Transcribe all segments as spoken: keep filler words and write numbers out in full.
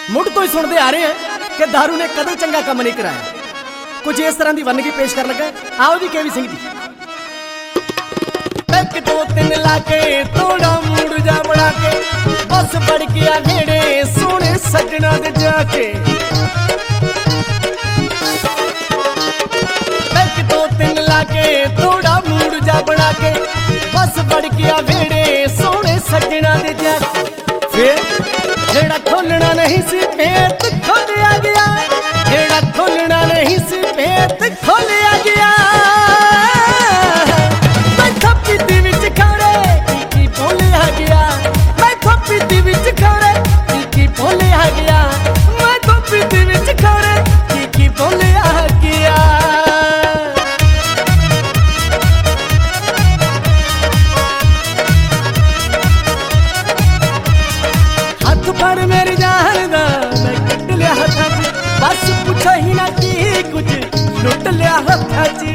मुड़ तो ही सुनते आ रहे हैं कि दारू ने कदे चंगा काम नहीं कराया। कुछ इस तरह की वनगी पेश कर लगा। आओ जी केवी सिंह जी। एक दो तीन लाके थोड़ा मूड जा बना के बस बढ़ गया घेड़े सोने सजना दे जाके। एक दो तीन लाके थोड़ा मूड जा बना के बस बढ़ गया घेड़े सोने सजना दे जाके। फिर जेड़ा खोलना नहीं सी भेत खोलिया गया, जेड़ा खोलना नहीं सी भेत खोलिया गया। मैं थप्पी दी विच खड़े की की बोलिया गया, मैं थप्पी दी विच खड़े की की बोलिया गया, मैं थप्पी दी विच खड़े की की बोलिया गया। हाथ फड़ मेरी जान दा मैं कट लिया हथा च, बस पूछो ही ना की कुछ लुट लिया हथा च।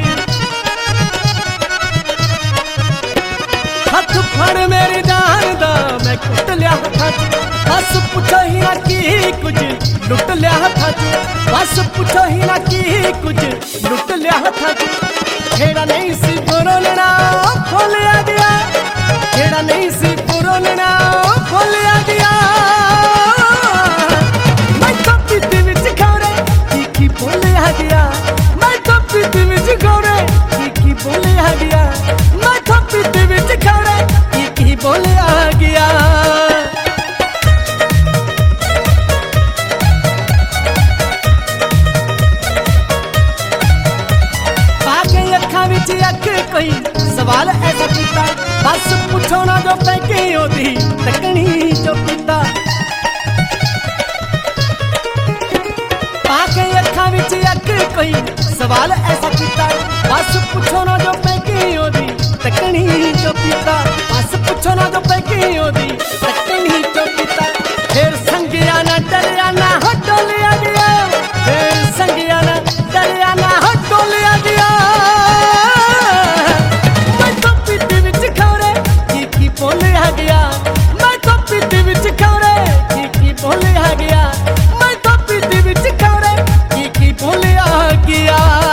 हाथ फड़ मेरी जान दा मैं कट लिया हथा च, बस पूछो ही ना की कुछ लुट लिया हथा च, बस पूछो ही ना की कुछ लुट लिया हथा च। जेड़ा नहीं सी बोलना खोलिया गया, जेड़ा नहीं सी बोलना खोलिया गया। मैं तो पीती विच खौरे की की बोलिया गया, मैं तो पीती विच खौरे की की बोलिया गया, मैं तो पीती विच खौरे की की बोलिया गया। बाके अखा विच अख कोई सवाल ऐसा पूछता, बस पूछो ना जो पैके ओदी तकनी जो पीता। पाके अखा विच अख कोई सवाल ऐसा कीता, बस पूछो ना जो पैके ओदी तकनी जो पीता, बस पूछो ना जो पैके ओदी तकनी जो पीता। फिर संगिया ना डरिया ना हटो लिया गया, फिर संगिया ना डरिया ना हटो लिया गया। मैं तो पीती विच खौरे की की बोलिया गया, मैं तो पीती विच खौरे की की बोलिया गया, मैं तो पीती विच खौरे की की बोलिया गया।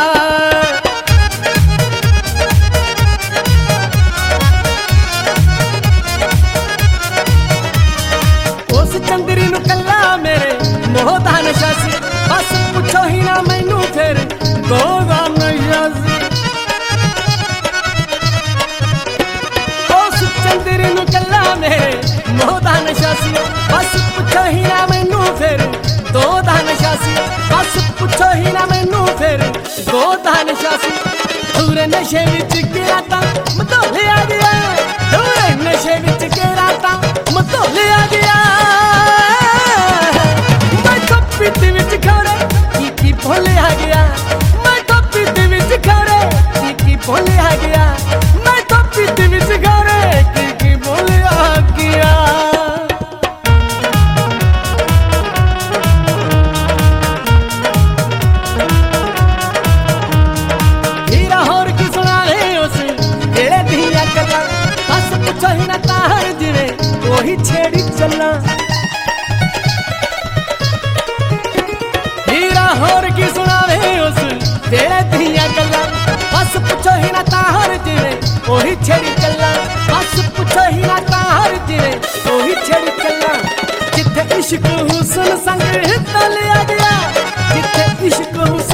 उस चंदरी नू कल्ला मेरे मोह दा नशा सी, बस पूछो ही ना मैनू फिर दो दा नशा सी। उस चंदरी नू कल्ला मेरे मोह दा नशा सी, बस पूछो ही ना मैनू फिर दो दा नशा सी, बस पूछो ही ना मैनू फिर दो दा नशा सी। दूर नशे विच गिरा तां मधोलिया गया, दूर नशे विच गिरा तां मधोलिया गया। मैं तो पीती विच खौरे की की बोलिया गया, मैं तो पीती विच खौरे की की बोलिया गया, मैं तो पीती विच खौरे की की बोलिया गया। हीरा होर की सुना रहे उस जेड़े दिया गल्लां, बस पूछो ही ना तार जिवे ओही छेड़ी चलना। हीरा होर की सुना रहे उस जेड़े दिया गल्लां, बस पूछो ही ना तार जिवे ओही छेड़ी चलना, बस पूछो ही ना तार जिवे ओही छेड़ी चलना। जिथे इश्क हुस्न संग तलिया गया, जिथे इश्क